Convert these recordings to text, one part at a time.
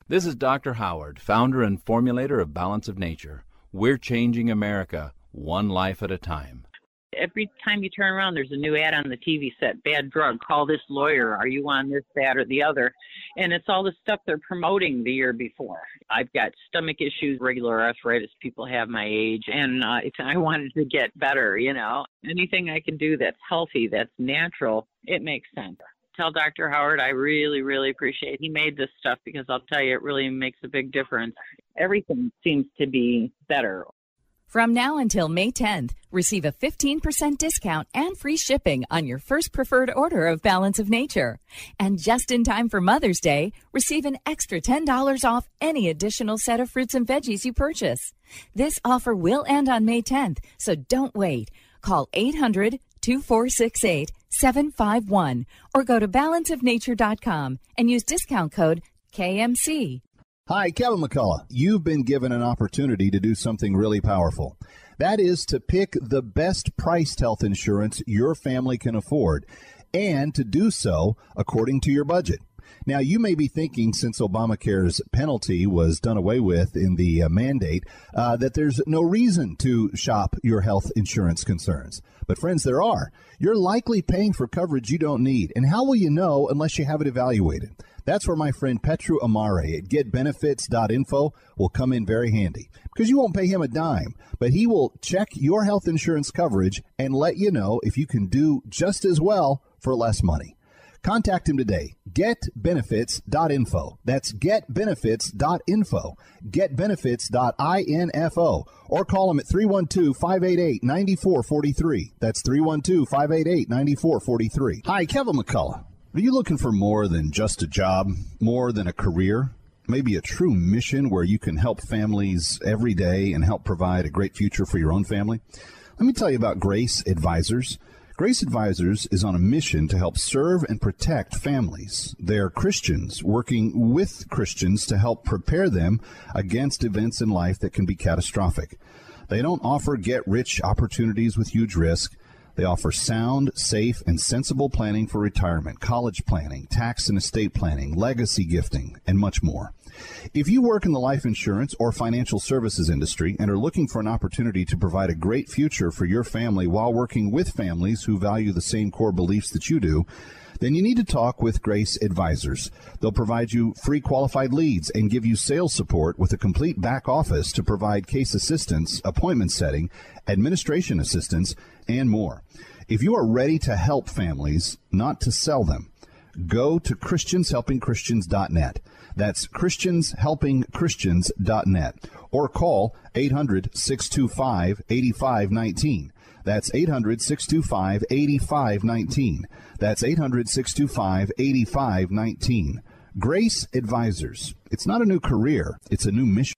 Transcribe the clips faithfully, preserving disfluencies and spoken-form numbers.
This is Doctor Howard, founder and formulator of Balance of Nature. We're changing America, one life at a time. Every time you turn around, there's a new ad on the T V set. Bad drug, call this lawyer. Are you on this, that, or the other? And it's all the stuff they're promoting the year before. I've got stomach issues, regular arthritis people have my age, and uh, if I wanted to get better, you know, anything I can do that's healthy, that's natural, it makes sense. Tell Doctor Howard I really, really appreciate he made this stuff, because I'll tell you, it really makes a big difference. Everything seems to be better. From now until May tenth, receive a fifteen percent discount and free shipping on your first preferred order of Balance of Nature. And just in time for Mother's Day, receive an extra ten dollars off any additional set of fruits and veggies you purchase. This offer will end on May tenth, so don't wait. Call eight hundred, two four six eight, seven five one or go to balance of nature dot com and use discount code K M C. Hi, Kevin McCullough. You've been given an opportunity to do something really powerful. That is to pick the best priced health insurance your family can afford, and to do so according to your budget. Now, you may be thinking, since Obamacare's penalty was done away with in the uh, mandate, uh, that there's no reason to shop your health insurance concerns. But friends, there are. You're likely paying for coverage you don't need. And how will you know unless you have it evaluated? That's where my friend Petru Amare at get benefits dot info will come in very handy, because you won't pay him a dime, but he will check your health insurance coverage and let you know if you can do just as well for less money. Contact him today. get benefits dot info. That's get benefits dot info. get benefits dot info. Or call him at three one two, five eight eight, nine four four three. That's three one two, five eight eight, nine four four three. Hi, Kevin McCullough. Are you looking for more than just a job, more than a career, maybe a true mission where you can help families every day and help provide a great future for your own family? Let me tell you about Grace Advisors. Grace Advisors is on a mission to help serve and protect families. They're Christians working with Christians to help prepare them against events in life that can be catastrophic. They don't offer get-rich opportunities with huge risk. They offer sound, safe, and sensible planning for retirement, college planning, tax and estate planning, legacy gifting, and much more. If you work in the life insurance or financial services industry and are looking for an opportunity to provide a great future for your family while working with families who value the same core beliefs that you do, then you need to talk with Grace Advisors. They'll provide you free qualified leads and give you sales support with a complete back office to provide case assistance, appointment setting, administration assistance, and more. If you are ready to help families, not to sell them, go to Christians Helping Christians dot net. That's Christians Helping Christians dot net. Or call eight hundred, six two five, eight five one nine. That's eight hundred, six two five, eight five one nine. That's eight hundred, six two five, eight five one nine. Grace Advisors. It's not a new career. It's a new mission.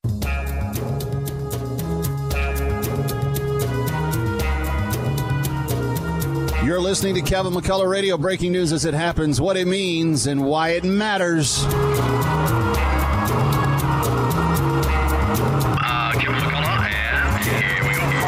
You're listening to Kevin McCullough Radio, breaking news as it happens, what it means, and why it matters. Uh, Kevin McCullough, and here we go.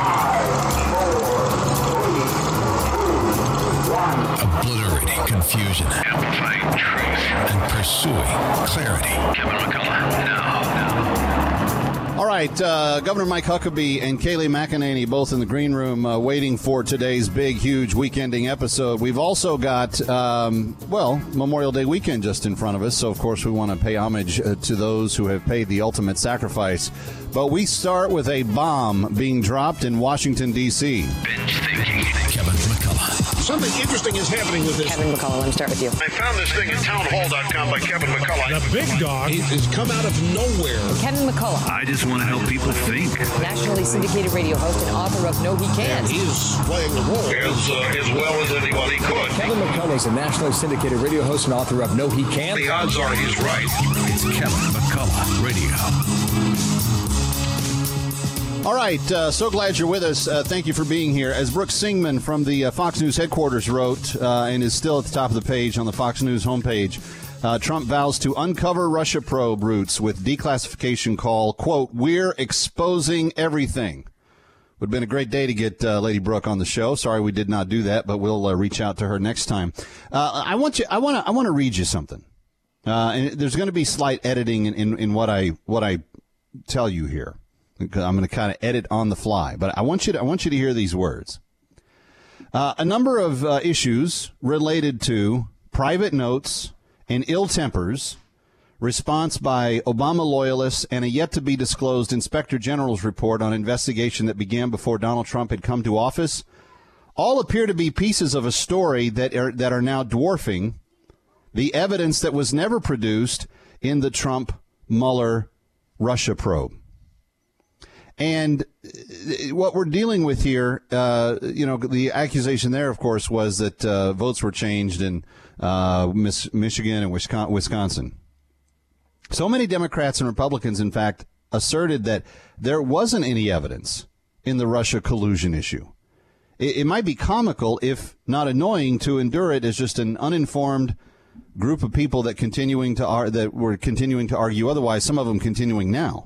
Five, four, three, two, one. Obliterating confusion. Amplifying truth. And pursuing clarity. Kevin McCullough, now, now. All right, uh, Governor Mike Huckabee and Kayleigh McEnany both in the green room uh, waiting for today's big, huge weekending episode. We've also got, um, well, Memorial Day weekend just in front of us, so of course we want to pay homage uh, to those who have paid the ultimate sacrifice. But we start with a bomb being dropped in Washington, D C Binge thinking. Kevin McCullough. Something interesting is happening with this. Kevin McCullough, let me start with you. I found this thing at town hall dot com by Kevin McCullough. The big dog has come out of nowhere. Kevin McCullough. I just want to help people think. Nationally syndicated radio host and author of No He Can't. And he's playing the role as, uh, as well as anybody could. Kevin McCullough is a nationally syndicated radio host and author of No He Can't. The odds are he's right. It's Kevin McCullough Radio. All right, uh, so glad you're with us. Uh, thank you for being here. As Brooke Singman from the uh, Fox News headquarters wrote, uh, and is still at the top of the page on the Fox News homepage, uh, Trump vows to uncover Russia probe routes with declassification call, quote, "We're exposing everything." Would have been a great day to get uh, Lady Brooke on the show. Sorry we did not do that, but we'll uh, reach out to her next time. Uh, I want you. I want to. I want to read you something. Uh, and there's going to be slight editing in, in, in what I what I tell you here. I'm going to kind of edit on the fly, but I want you to I want you to hear these words. Uh, a number of uh, issues related to private notes and ill tempers, response by Obama loyalists, and a yet-to-be-disclosed Inspector General's report on investigation that began before Donald Trump had come to office, all appear to be pieces of a story that are, that are now dwarfing the evidence that was never produced in the Trump-Mueller Russia probe. And what we're dealing with here, uh, you know, the accusation there, of course, was that uh, votes were changed in uh, Miss, Michigan and Wisconsin. So many Democrats and Republicans, in fact, asserted that there wasn't any evidence in the Russia collusion issue. It, it might be comical, if not annoying, to endure it as just an uninformed group of people that continuing to ar- that were continuing to argue otherwise, some of them continuing now.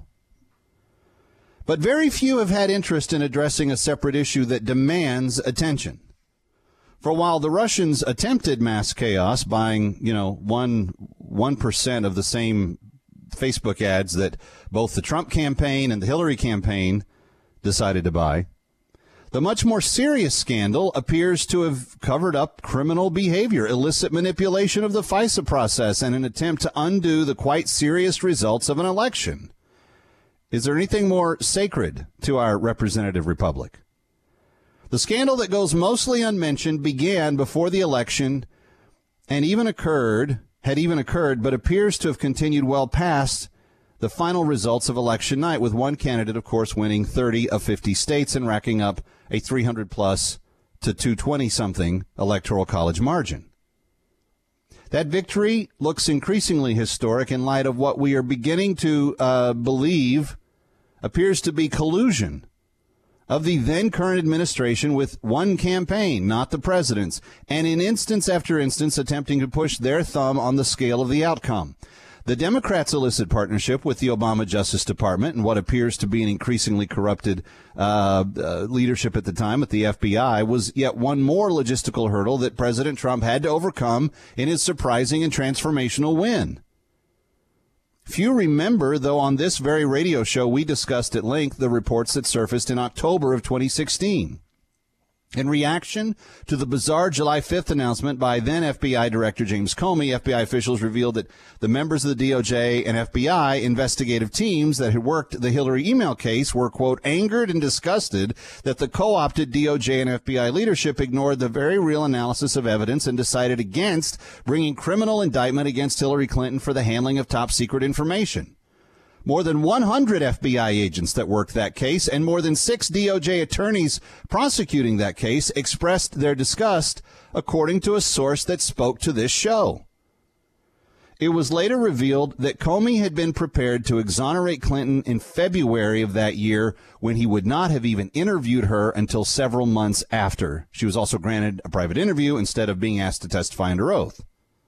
But very few have had interest in addressing a separate issue that demands attention. For while the Russians attempted mass chaos, buying, you know, one one percent of the same Facebook ads that both the Trump campaign and the Hillary campaign decided to buy, the much more serious scandal appears to have covered up criminal behavior, illicit manipulation of the FISA process, and an attempt to undo the quite serious results of an election. Is there anything more sacred to our representative republic? The scandal that goes mostly unmentioned began before the election and even occurred, had even occurred, but appears to have continued well past the final results of election night, with one candidate, of course, winning thirty of fifty states and racking up a three hundred plus to two twenty something electoral college margin. That victory looks increasingly historic in light of what we are beginning to uh, believe appears to be collusion of the then current administration with one campaign, not the president's, and in instance after instance attempting to push their thumb on the scale of the outcome. The Democrats' illicit partnership with the Obama Justice Department and what appears to be an increasingly corrupted uh, uh, leadership at the time at the F B I was yet one more logistical hurdle that President Trump had to overcome in his surprising and transformational win. Few remember, though, on this very radio show we discussed at length the reports that surfaced in October of twenty sixteen. In reaction to the bizarre July fifth announcement by then F B I Director James Comey, F B I officials revealed that the members of the D O J and F B I investigative teams that had worked the Hillary email case were, quote, angered and disgusted that the co-opted D O J and F B I leadership ignored the very real analysis of evidence and decided against bringing criminal indictment against Hillary Clinton for the handling of top secret information. More than one hundred F B I agents that worked that case and more than six D O J attorneys prosecuting that case expressed their disgust, according to a source that spoke to this show. It was later revealed that Comey had been prepared to exonerate Clinton in February of that year when he would not have even interviewed her until several months after. She was also granted a private interview instead of being asked to testify under oath.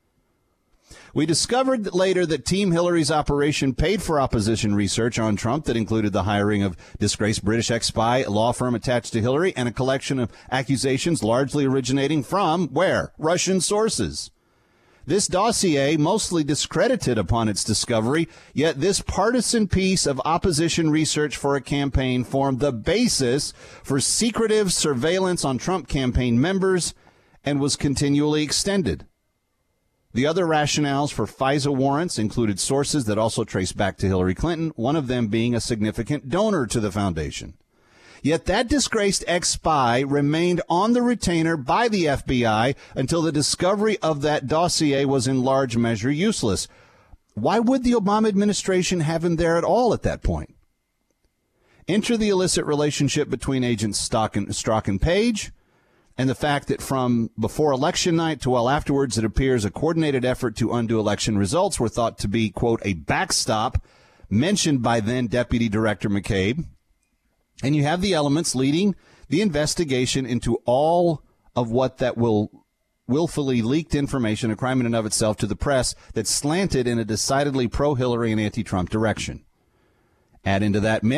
We discovered later that Team Hillary's operation paid for opposition research on Trump that included the hiring of disgraced British ex-spy, a law firm attached to Hillary, and a collection of accusations largely originating from, where? Russian sources. This dossier mostly discredited upon its discovery, yet this partisan piece of opposition research for a campaign formed the basis for secretive surveillance on Trump campaign members and was continually extended. The other rationales for FISA warrants included sources that also trace back to Hillary Clinton, one of them being a significant donor to the foundation. Yet that disgraced ex-spy remained on the retainer by the F B I until the discovery of that dossier was in large measure useless. Why would the Obama administration have him there at all at that point? Enter the illicit relationship between agents Strzok and, Strzok and Page, and the fact that from before election night to well afterwards, it appears a coordinated effort to undo election results were thought to be, quote, a backstop mentioned by then Deputy Director McCabe. And you have the elements leading the investigation into all of what that will willfully leaked information, a crime in and of itself, to the press that slanted in a decidedly pro-Hillary and anti-Trump direction. Add into that mix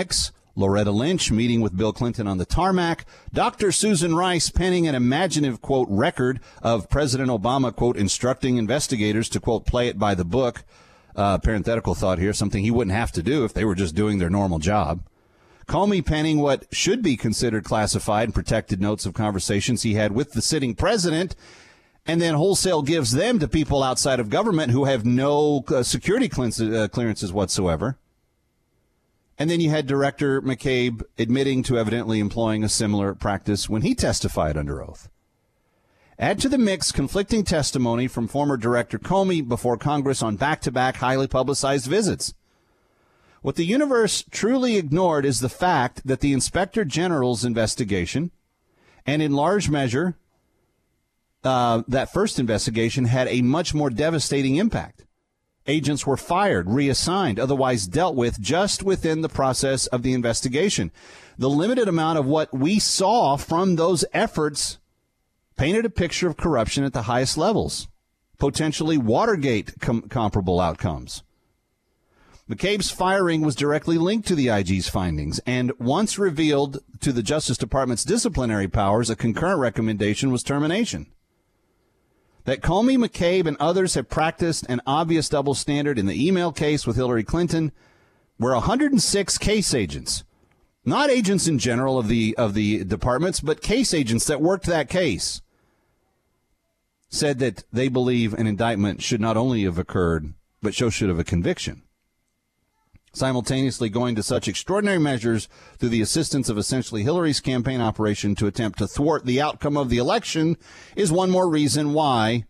Loretta Lynch meeting with Bill Clinton on the tarmac, Doctor Susan Rice penning an imaginative, quote, record of President Obama, quote, instructing investigators to, quote, play it by the book. Uh, parenthetical thought here, something he wouldn't have to do if they were just doing their normal job. Comey penning what should be considered classified and protected notes of conversations he had with the sitting president, and then wholesale gives them to people outside of government who have no uh, security clearances whatsoever. And then you had Director McCabe admitting to evidently employing a similar practice when he testified under oath. Add to the mix conflicting testimony from former Director Comey before Congress on back-to-back highly publicized visits. What the universe truly ignored is the fact that the Inspector General's investigation, and in large measure, uh, that first investigation, had a much more devastating impact. Agents were fired, reassigned, otherwise dealt with just within the process of the investigation. The limited amount of what we saw from those efforts painted a picture of corruption at the highest levels, potentially Watergate com- comparable outcomes. McCabe's firing was directly linked to the I G's findings, and once revealed to the Justice Department's disciplinary powers, a concurrent recommendation was termination. That Comey, McCabe, and others have practiced an obvious double standard in the email case with Hillary Clinton, where one hundred six case agents, not agents in general of the of the departments, but case agents that worked that case, said that they believe an indictment should not only have occurred, but so should have a conviction. Simultaneously going to such extraordinary measures through the assistance of essentially Hillary's campaign operation to attempt to thwart the outcome of the election is one more reason why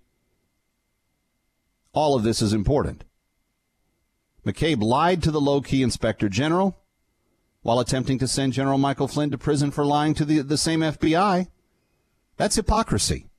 all of this is important. McCabe lied to the low-key Inspector General while attempting to send General Michael Flynn to prison for lying to the, the same F B I. That's hypocrisy.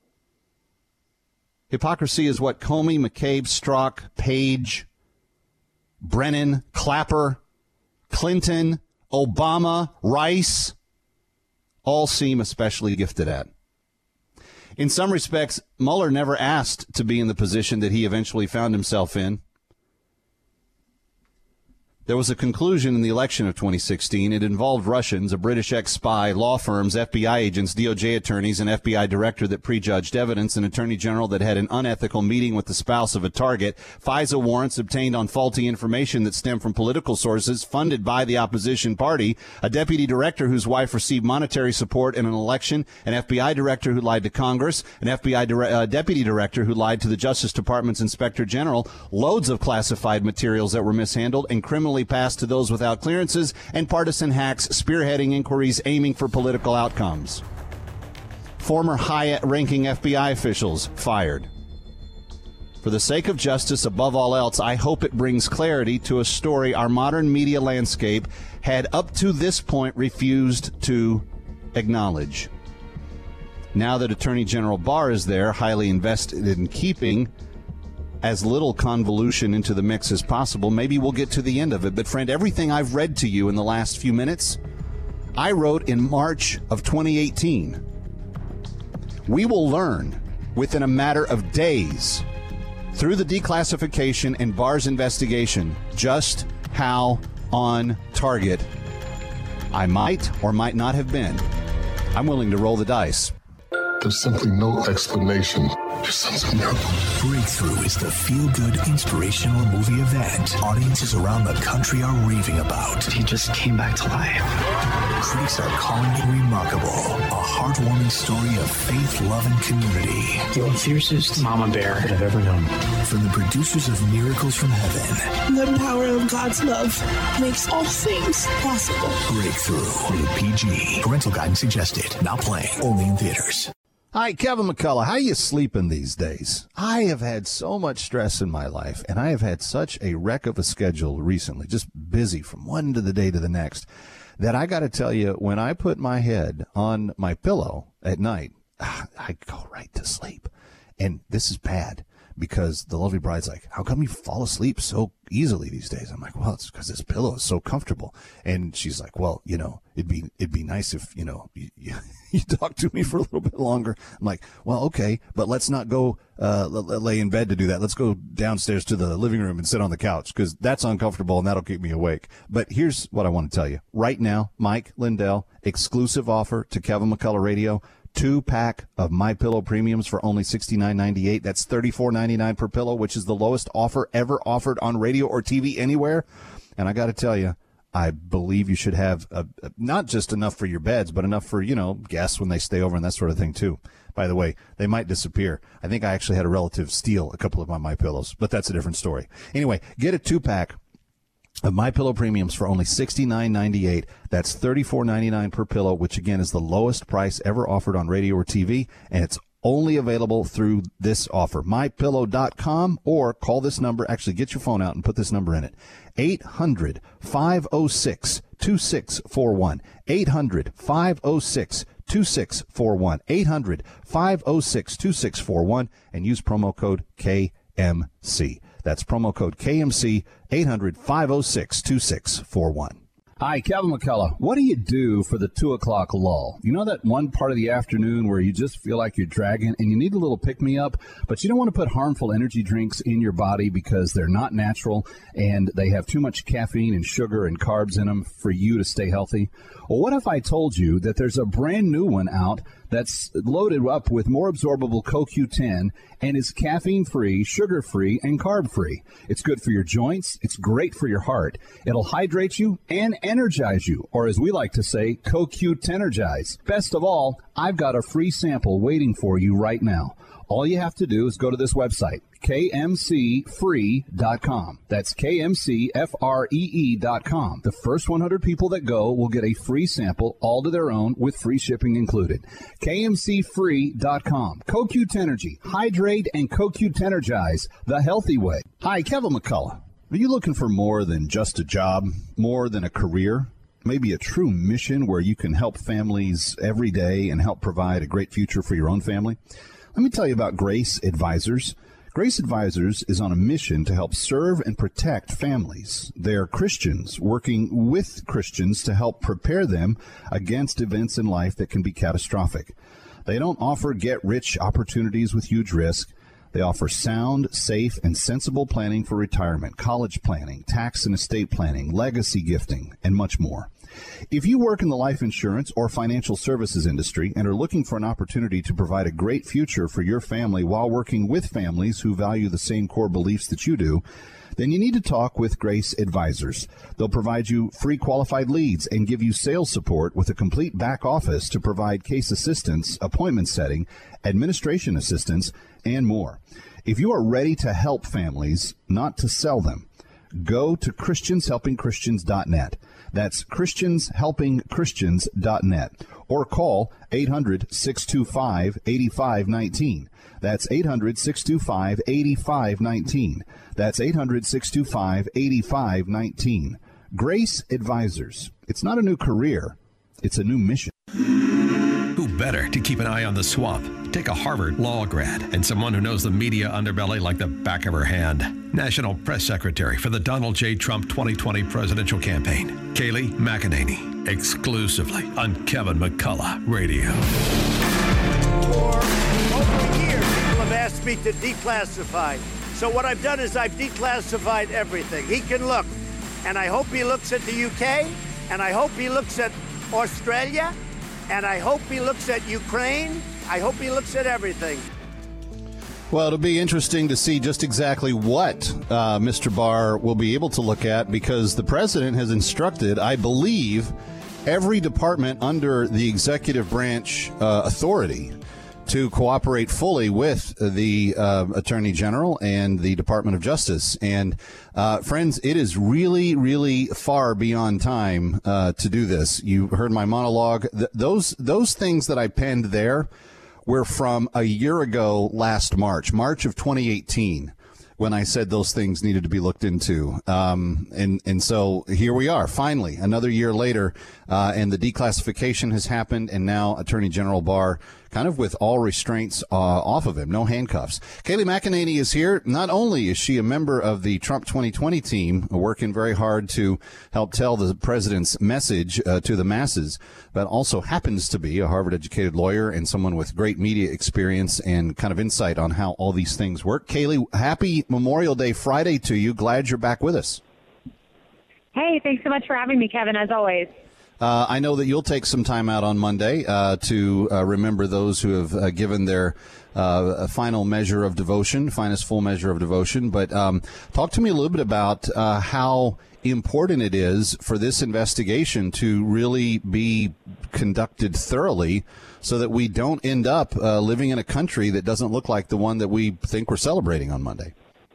Hypocrisy is what Comey, McCabe, Strzok, Page, Brennan, Clapper, Clinton, Obama, Rice all seem especially gifted at. In some respects, Mueller never asked to be in the position that he eventually found himself in. There was a conclusion in the election of twenty sixteen. It involved Russians, a British ex-spy, law firms, F B I agents, D O J attorneys, an F B I director that prejudged evidence, an attorney general that had an unethical meeting with the spouse of a target, FISA warrants obtained on faulty information that stemmed from political sources funded by the opposition party, a deputy director whose wife received monetary support in an election, an F B I director who lied to Congress, an F B I dire- uh, deputy director who lied to the Justice Department's inspector general, loads of classified materials that were mishandled and criminally passed to those without clearances, and partisan hacks spearheading inquiries aiming for political outcomes. Former high-ranking F B I officials fired. For the sake of justice, above all else, I hope it brings clarity to a story our modern media landscape had up to this point refused to acknowledge. Now that Attorney General Barr is there, highly invested in keeping as little convolution into the mix as possible, maybe we'll get to the end of it. But, friend, everything I've read to you in the last few minutes, I wrote in March of twenty eighteen. We will learn within a matter of days, through the declassification and Barr's investigation, just how on target I might or might not have been. I'm willing to roll the dice. There's simply no explanation. Your son's a miracle. Breakthrough is the feel-good, inspirational movie event audiences around the country are raving about. He just came back to life. Critics are calling it remarkable. A heartwarming story of faith, love, and community. The fiercest mama bear that I've ever known. From the producers of Miracles from Heaven. The power of God's love makes all things possible. Breakthrough. Rated P G. Parental guidance suggested. Not playing. Only in theaters. Hi, Kevin McCullough. How you sleeping these days? I have had so much stress in my life, and I have had such a wreck of a schedule recently, just busy from one to the day to the next, that I got to tell you, when I put my head on my pillow at night, I go right to sleep. And this is bad, because the lovely bride's like, how come you fall asleep so easily these days? I'm like, well, it's because this pillow is so comfortable. And she's like, well, you know, it'd be it'd be nice if, you know, you, you, you talk to me for a little bit longer. I'm like, well, okay, but let's not go uh, l- lay in bed to do that. Let's go downstairs to the living room and sit on the couch, because that's uncomfortable and that'll keep me awake. But here's what I want to tell you. Right now, Mike Lindell, exclusive offer to Kevin McCullough Radio. Two-pack of MyPillow Premiums for only sixty-nine ninety-eight. That's thirty-four ninety-nine per pillow, which is the lowest offer ever offered on radio or T V anywhere. And I got to tell you, I believe you should have a, a, not just enough for your beds, but enough for, you know, guests when they stay over and that sort of thing, too. By the way, they might disappear. I think I actually had a relative steal a couple of my MyPillows, but that's a different story. Anyway, get a two-pack of MyPillow Premiums for only sixty-nine ninety-eight. That's thirty-four ninety-nine per pillow, which again is the lowest price ever offered on radio or T V, and it's only available through this offer. my pillow dot com, or call this number. Actually, get your phone out and put this number in it. eight hundred, five oh six, two six four one. eight hundred, five oh six, two six four one. eight hundred, five oh six, two six four one, and use promo code K M C. That's promo code K M C, eight hundred, five oh six, two six four one. Hi, Kevin McCullough. What do you do for the two o'clock lull? You know that one part of the afternoon where you just feel like you're dragging and you need a little pick-me-up, but you don't want to put harmful energy drinks in your body because they're not natural and they have too much caffeine and sugar and carbs in them for you to stay healthy? Well, what if I told you that there's a brand new one out that's loaded up with more absorbable C O Q ten and is caffeine-free, sugar-free, and carb-free. It's good for your joints. It's great for your heart. It'll hydrate you and energize you, or as we like to say, C O Q ten-ergize. Best of all, I've got a free sample waiting for you right now. All you have to do is go to this website, K M C free dot com. That's K M C F R E E dot com. The first one hundred people that go will get a free sample, all to their own, with free shipping included. K M C free dot com. C O Q ten-ergy. Hydrate and C O Q ten-ergize the healthy way. Hi, Kevin McCullough. Are you looking for more than just a job, more than a career? Maybe a true mission where you can help families every day and help provide a great future for your own family? Let me tell you about Grace Advisors. Grace Advisors is on a mission to help serve and protect families. They are Christians working with Christians to help prepare them against events in life that can be catastrophic. They don't offer get-rich opportunities with huge risk. They offer sound, safe, and sensible planning for retirement, college planning, tax and estate planning, legacy gifting, and much more. If you work in the life insurance or financial services industry and are looking for an opportunity to provide a great future for your family while working with families who value the same core beliefs that you do, then you need to talk with Grace Advisors. They'll provide you free qualified leads and give you sales support with a complete back office to provide case assistance, appointment setting, administration assistance, and more. If you are ready to help families, not to sell them, go to Christians Helping Christians dot net. That's Christians Helping Christians dot net. Or call eight hundred, six two five, eight five one nine. That's eight hundred, six two five, eight five one nine. That's eight hundred, six two five, eight five one nine. Grace Advisors. It's not a new career. It's a new mission. Who better to keep an eye on the swamp? Take a Harvard law grad and someone who knows the media underbelly like the back of her hand. National Press Secretary for the Donald J. Trump twenty twenty presidential campaign, Kayleigh McEnany, exclusively on Kevin McCullough Radio. For over a year, people have asked me to declassify. So what I've done is I've declassified everything. He can look, and I hope he looks at the U K, and I hope he looks at Australia, and I hope he looks at Ukraine. I hope he looks at everything. Well, it'll be interesting to see just exactly what uh, Mister Barr will be able to look at, because the president has instructed, I believe, every department under the executive branch uh, authority to cooperate fully with the uh, Attorney General and the Department of Justice. And, uh, friends, it is really, really far beyond time uh, to do this. You heard my monologue. Th- those those things that I penned there were from a year ago last March, March of twenty eighteen, when I said those things needed to be looked into. Um, and, and so here we are, finally, another year later, uh, and the declassification has happened, and now Attorney General Barr kind of with all restraints uh, off of him, no handcuffs. Kayleigh McEnany is here. Not only is she a member of the Trump twenty twenty team, working very hard to help tell the president's message uh, to the masses, but also happens to be a Harvard-educated lawyer and someone with great media experience and kind of insight on how all these things work. Kayleigh, happy Memorial Day Friday to you. Glad you're back with us. Hey, thanks so much for having me, Kevin, as always. Uh, I know that you'll take some time out on Monday uh, to uh, remember those who have uh, given their uh, a final measure of devotion, finest full measure of devotion. But um, talk to me a little bit about uh, how important it is for this investigation to really be conducted thoroughly so that we don't end up uh, living in a country that doesn't look like the one that we think we're celebrating on Monday.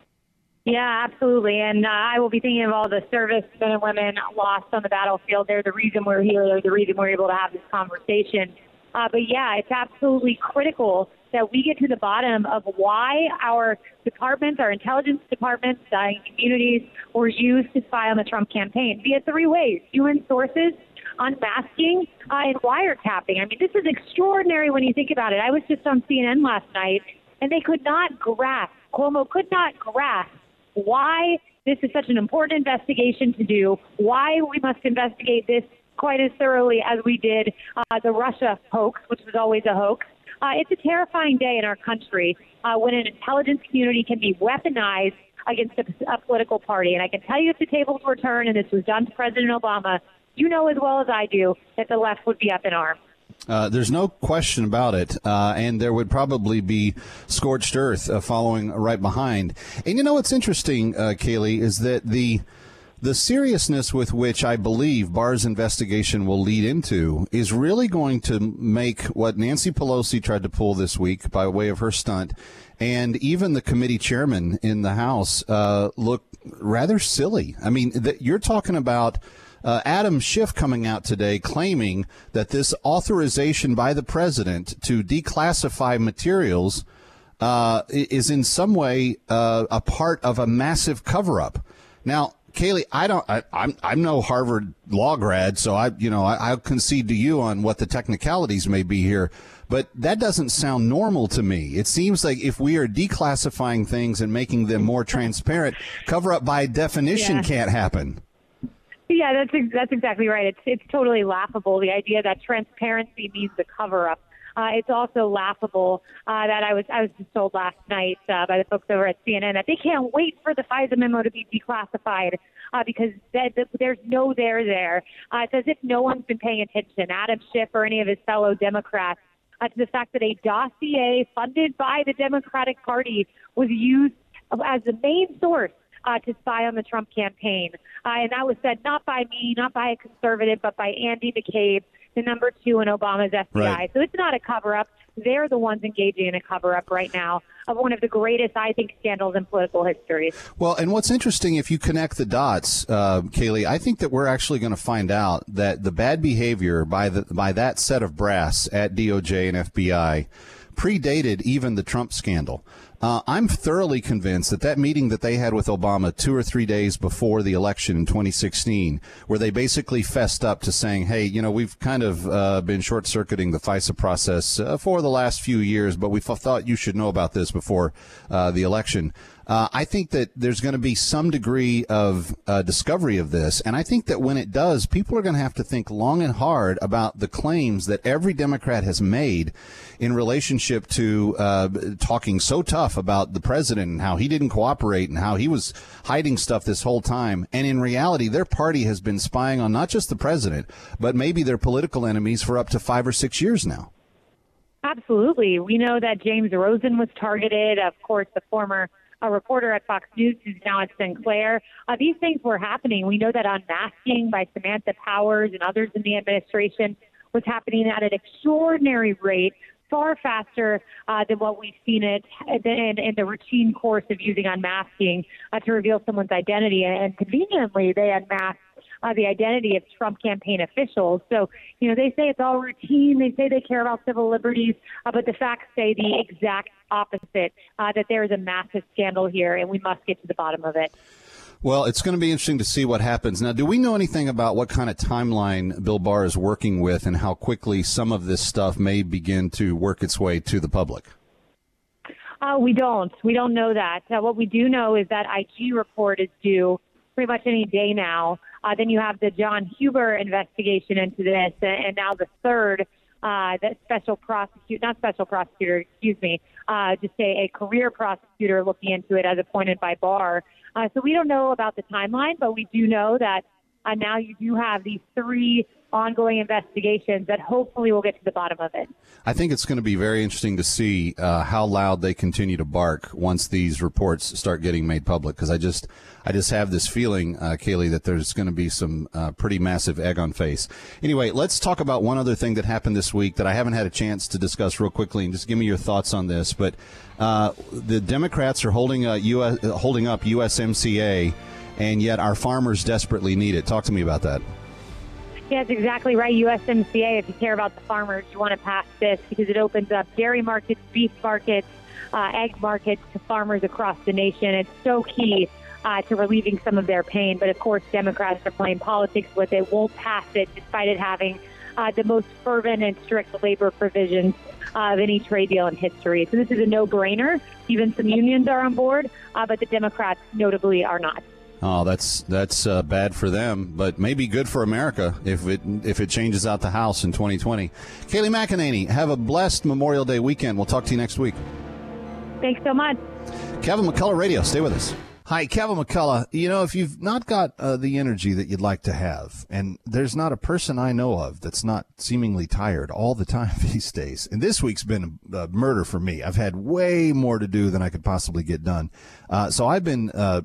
Yeah, absolutely. And uh, I will be thinking of all the servicemen and women lost on the battlefield. They're the reason we're here. They're the reason we're able to have this conversation. Uh, but, yeah, it's absolutely critical that we get to the bottom of why our departments, our intelligence departments, uh, communities were used to spy on the Trump campaign via three ways: human sources, unmasking, uh, and wiretapping. I mean, this is extraordinary when you think about it. I was just on C N N last night, and they could not grasp, Cuomo could not grasp why this is such an important investigation to do, why we must investigate this quite as thoroughly as we did uh, the Russia hoax, which was always a hoax. Uh, it's a terrifying day in our country uh, when an intelligence community can be weaponized against a, a political party. And I can tell you if the tables were turned and this was done to President Obama, you know as well as I do that the left would be up in arms. Uh, there's no question about it, uh, and there would probably be scorched earth uh, following right behind. And you know what's interesting, uh, Kayleigh, is that the the seriousness with which I believe Barr's investigation will lead into is really going to make what Nancy Pelosi tried to pull this week by way of her stunt, and even the committee chairman in the House uh, look rather silly. I mean, th- you're talking about Uh, Adam Schiff coming out today claiming that this authorization by the president to declassify materials uh, is in some way uh, a part of a massive cover-up. Now, Kayleigh, I don't. I, I'm I'm no Harvard law grad, so I you know I, I'll concede to you on what the technicalities may be here. But that doesn't sound normal to me. It seems like if we are declassifying things and making them more transparent, cover-up by definition Yeah. can't happen. Yeah, that's ex- that's exactly right. It's it's totally laughable, the idea that transparency means a cover-up. Uh, it's also laughable uh, that I was I was just told last night uh, by the folks over at C N N that they can't wait for the FISA memo to be declassified uh, because that, that there's no there there. Uh, it's as if no one's been paying attention, Adam Schiff or any of his fellow Democrats, uh, to the fact that a dossier funded by the Democratic Party was used as the main source Uh, to spy on the Trump campaign. Uh, and that was said not by me, not by a conservative, but by Andy McCabe, the number two in Obama's F B I. Right. So it's not a cover-up. They're the ones engaging in a cover-up right now of one of the greatest, I think, scandals in political history. Well, and what's interesting, if you connect the dots, uh, Kayleigh, I think that we're actually going to find out that the bad behavior by the by that set of brass at D O J and F B I predated even the Trump scandal. Uh, I'm thoroughly convinced that that meeting that they had with Obama two or three days before the election in twenty sixteen, where they basically fessed up to saying, hey, you know, we've kind of uh, been short-circuiting the FISA process uh, for the last few years, but we f- thought you should know about this before uh, the election. Uh, I think that there's going to be some degree of uh, discovery of this, and I think that when it does, people are going to have to think long and hard about the claims that every Democrat has made in relationship to uh, talking so tough about the president and how he didn't cooperate and how he was hiding stuff this whole time. And in reality, their party has been spying on not just the president, but maybe their political enemies for up to five or six years now. Absolutely. We know that James Rosen was targeted, of course, the former a reporter at Fox News who's now at Sinclair. Uh, these things were happening. We know that unmasking by Samantha Powers and others in the administration was happening at an extraordinary rate, far faster uh, than what we've seen it in, in the routine course of using unmasking uh, to reveal someone's identity. And conveniently, they unmasked Uh, the identity of Trump campaign officials. So, you know, they say it's all routine. They say they care about civil liberties, uh, but the facts say the exact opposite, uh, that there is a massive scandal here, and we must get to the bottom of it. Well, it's going to be interesting to see what happens. Now, do we know anything about what kind of timeline Bill Barr is working with and how quickly some of this stuff may begin to work its way to the public? Uh, we don't. We don't know that. Uh, what we do know is that I G report is due pretty much any day now. Uh, then you have the John Huber investigation into this, and, and now the third, uh, the special prosecutor, not special prosecutor, excuse me, uh, just a, a career prosecutor looking into it as appointed by Barr. Uh, so we don't know about the timeline, but we do know that uh, now you do have these three ongoing investigations that hopefully will get to the bottom of it. I think it's going to be very interesting to see uh, how loud they continue to bark once these reports start getting made public, because I just I just have this feeling, uh, Kaylee, that there's going to be some uh, pretty massive egg on face. Anyway, let's talk about one other thing that happened this week that I haven't had a chance to discuss real quickly, and just give me your thoughts on this. But uh, the Democrats are holding, uh, U S, uh, holding up U S M C A, and yet our farmers desperately need it. Talk to me about that. Yeah, that's exactly right. U S M C A, if you care about the farmers, you want to pass this because it opens up dairy markets, beef markets, uh, egg markets to farmers across the nation. It's so key uh, to relieving some of their pain. But, of course, Democrats are playing politics with it, won't pass it, despite it having uh, the most fervent and strict labor provisions uh, of any trade deal in history. So this is a no-brainer. Even some unions are on board, uh, but the Democrats notably are not. Oh, that's that's uh, bad for them, but maybe good for America if it if it changes out the House in twenty twenty. Kaylee McEnany, have a blessed Memorial Day weekend. We'll talk to you next week. Thanks so much. Kevin McCullough Radio, stay with us. Hi, Kevin McCullough. You know, if you've not got uh, the energy that you'd like to have, and there's not a person I know of that's not seemingly tired all the time these days, and this week's been a, a murder for me. I've had way more to do than I could possibly get done. Uh, so I've been uh,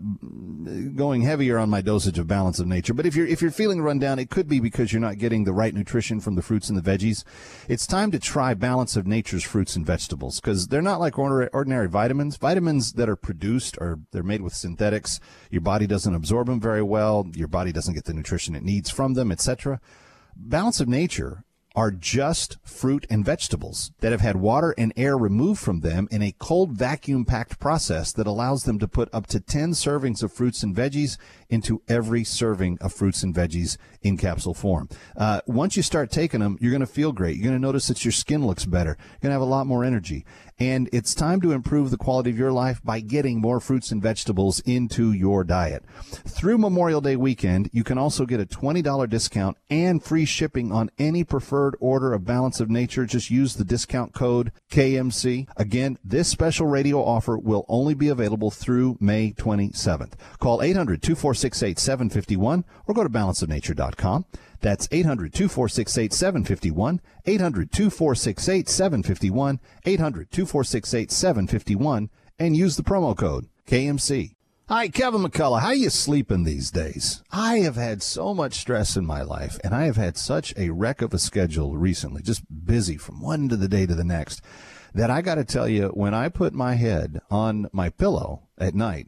going heavier on my dosage of Balance of Nature. But if you're if you're feeling run down, it could be because you're not getting the right nutrition from the fruits and the veggies. It's time to try Balance of Nature's fruits and vegetables, because they're not like ordinary, ordinary vitamins. Vitamins that are produced, or they're made with synthetics. Your body doesn't absorb them very well. Your body doesn't get the nutrition it needs from them, et cetera. Balance of Nature are just fruit and vegetables that have had water and air removed from them in a cold vacuum-packed process that allows them to put up to ten servings of fruits and veggies into every serving of fruits and veggies in capsule form. Uh, once you start taking them, you're going to feel great. You're going to notice that your skin looks better. You're going to have a lot more energy. And it's time to improve the quality of your life by getting more fruits and vegetables into your diet. Through Memorial Day weekend, you can also get a twenty dollars discount and free shipping on any preferred order of Balance of Nature. Just use the discount code K M C. Again, this special radio offer will only be available through May twenty-seventh. Call eight hundred, two four six, eight seven five one or go to balance of nature dot com. That's eight hundred, two four six, eight seven five one, eight hundred, two four six, eight seven five one, eight hundred, two four six, eight seven five one, and use the promo code K M C. Hi, Kevin McCullough. How you sleeping these days? I have had so much stress in my life, and I have had such a wreck of a schedule recently, just busy from one end of the day to the next, that I got to tell you, when I put my head on my pillow at night,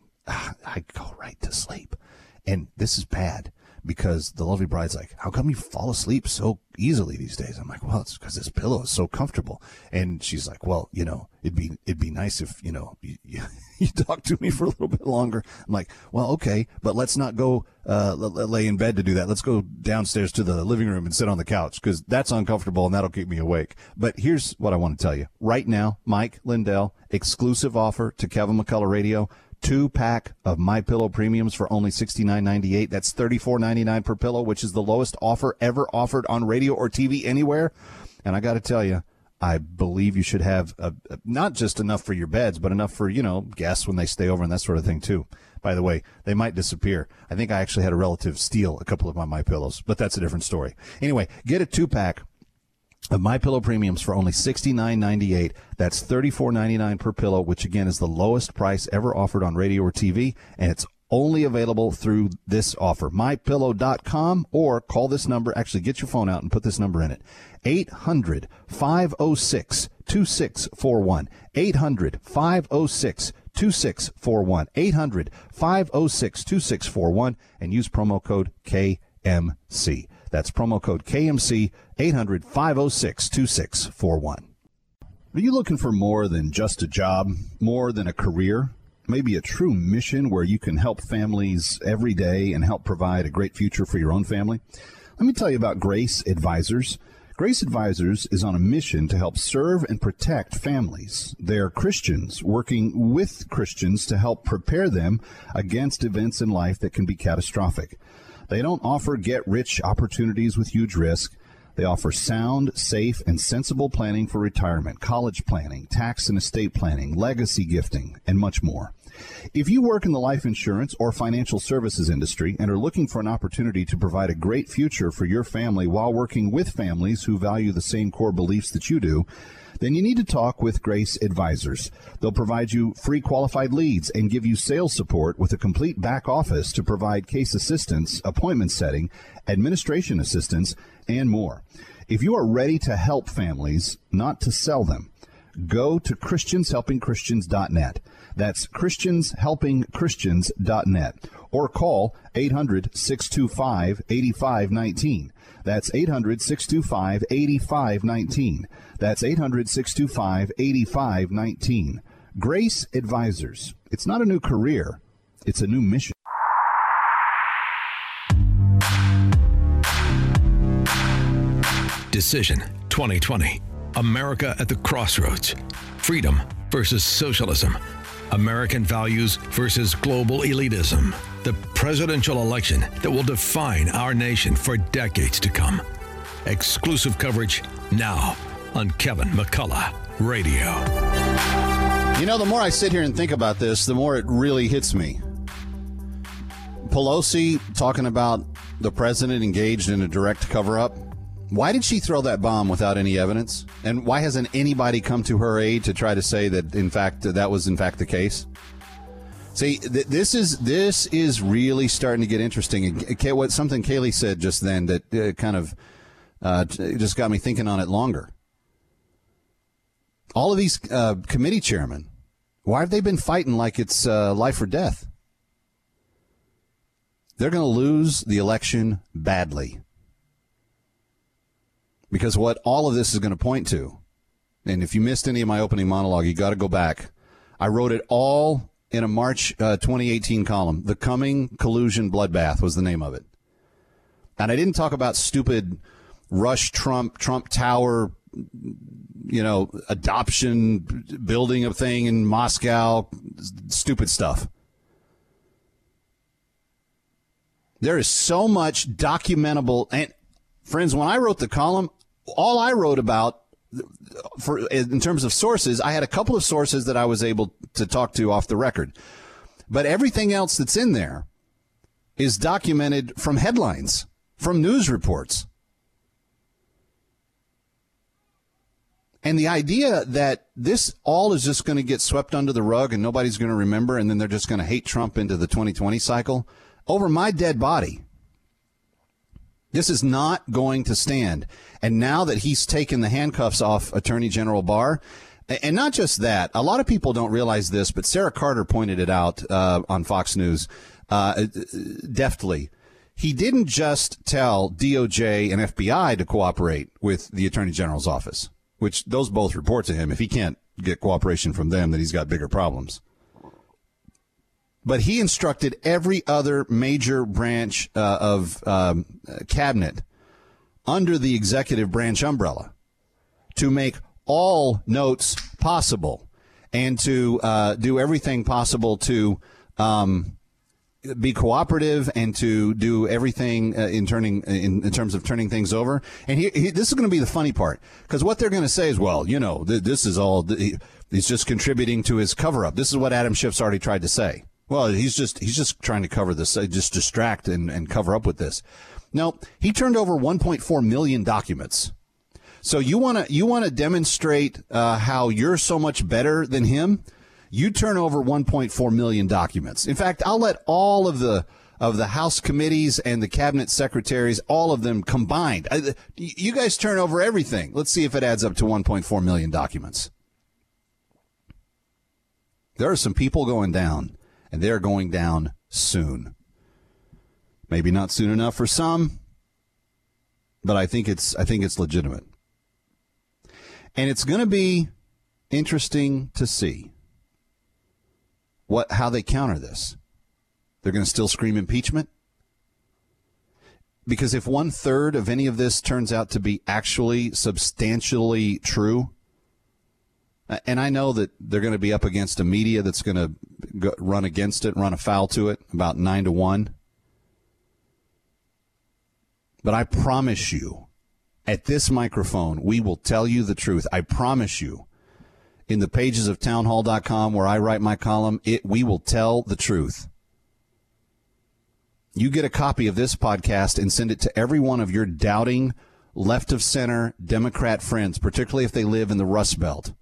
I go right to sleep. And this is bad, because the lovely bride's like, how come you fall asleep so easily these days? I'm like, well, it's because this pillow is so comfortable. And she's like, well, you know, it'd be it'd be nice if, you know, you, you, you talk to me for a little bit longer. I'm like, well, okay, but let's not go uh, lay in bed to do that. Let's go downstairs to the living room and sit on the couch, because that's uncomfortable and that'll keep me awake. But here's what I want to tell you. Right now, Mike Lindell, exclusive offer to Kevin McCullough Radio. Two-pack of MyPillow Premiums for only sixty-nine ninety-eight. That's thirty-four ninety-nine per pillow, which is the lowest offer ever offered on radio or T V anywhere. And I got to tell you, I believe you should have a, a, not just enough for your beds, but enough for, you know, guests when they stay over and that sort of thing, too. By the way, they might disappear. I think I actually had a relative steal a couple of my MyPillows, but that's a different story. Anyway, get a two-pack of MyPillow Premiums for only sixty-nine ninety-eight. That's thirty-four ninety-nine per pillow, which again is the lowest price ever offered on radio or T V, and it's only available through this offer. my pillow dot com, or call this number. Actually, get your phone out and put this number in it. eight hundred, five oh six, two six four one. eight hundred, five oh six, two six four one. eight hundred, five oh six, two six four one, and use promo code K M C. That's promo code K M C, eight hundred, five oh six, two six four one. Are you looking for more than just a job, more than a career? maybe a true mission where you can help families every day and help provide a great future for your own family? Let me tell you about Grace Advisors. Grace Advisors is on a mission to help serve and protect families. They are Christians working with Christians to help prepare them against events in life that can be catastrophic. They don't offer get-rich opportunities with huge risk. They offer sound, safe, and sensible planning for retirement, college planning, tax and estate planning, legacy gifting, and much more. If you work in the life insurance or financial services industry and are looking for an opportunity to provide a great future for your family while working with families who value the same core beliefs that you do, then you need to talk with Grace Advisors. They'll provide you free qualified leads and give you sales support with a complete back office to provide case assistance, appointment setting, administration assistance, and more. If you are ready to help families, not to sell them, go to Christians Helping Christians dot net. That's Christians Helping Christians dot net. Or call eight hundred, six two five, eight five one nine. That's eight hundred, six two five, eight five one nine. That's eight hundred, six two five, eight five one nine. Grace Advisors. It's not a new career. It's a new mission. Decision twenty twenty. America at the crossroads. Freedom versus socialism. American values versus global elitism. The presidential election that will define our nation for decades to come. Exclusive coverage now on Kevin McCullough Radio. You know, the more I sit here and think about this, the more it really hits me. Pelosi talking about the president engaged in a direct cover-up. Why did she throw that bomb without any evidence? And why hasn't anybody come to her aid to try to say that, in fact, that was in fact the case? See, th- this is this is really starting to get interesting. And what something Kaylee said just then that uh, kind of uh, just got me thinking on it longer. All of these uh, committee chairmen, why have they been fighting like it's uh, life or death? They're going to lose the election badly. Because what all of this is going to point to, and if you missed any of my opening monologue, you got to go back. I wrote it all in a March uh, twenty eighteen column. The Coming Collusion Bloodbath was the name of it. And I didn't talk about stupid Rush Trump, Trump Tower, you know, adoption, building a thing in Moscow, stupid stuff. There is so much documentable. And friends, when I wrote the column, all I wrote about, for in terms of sources, I had a couple of sources that I was able to talk to off the record. But everything else that's in there is documented from headlines, from news reports. And the idea that this all is just going to get swept under the rug and nobody's going to remember, and then they're just going to hate Trump into the twenty twenty cycle, over my dead body. This is not going to stand. And now that he's taken the handcuffs off Attorney General Barr, and not just that, a lot of people don't realize this, but Sarah Carter pointed it out uh, on Fox News uh, deftly. He didn't just tell D O J and F B I to cooperate with the Attorney General's office, which those both report to him. If he can't get cooperation from them, then he's got bigger problems. But he instructed every other major branch uh, of um, cabinet under the executive branch umbrella to make all notes possible and to uh, do everything possible to um, be cooperative and to do everything uh, in turning in, in terms of turning things over. And he, he, this is going to be the funny part, because what they're going to say is, well, you know, th- this is all th- he's just contributing to his cover up. This is what Adam Schiff's already tried to say. Well, he's just he's just trying to cover this, uh, just distract and, and cover up with this. No, he turned over one point four million documents. So you want to you want to demonstrate uh, how you're so much better than him? You turn over one point four million documents. In fact, I'll let all of the of the House committees and the cabinet secretaries, all of them combined, I, you guys turn over everything. Let's see if it adds up to one point four million documents. There are some people going down. And they're going down soon. Maybe not soon enough for some, but I think it's I think it's legitimate. And it's going to be interesting to see what how they counter this. They're going to still scream impeachment? Because if one third of any of this turns out to be actually substantially true, and I know that they're going to be up against a media that's going to go, run against it, run afoul to it, about nine to one. But I promise you, at this microphone, we will tell you the truth. I promise you. In the pages of townhall dot com where I write my column, it we will tell the truth. You get a copy of this podcast and send it to every one of your doubting left-of-center Democrat friends, particularly if they live in the Rust Belt.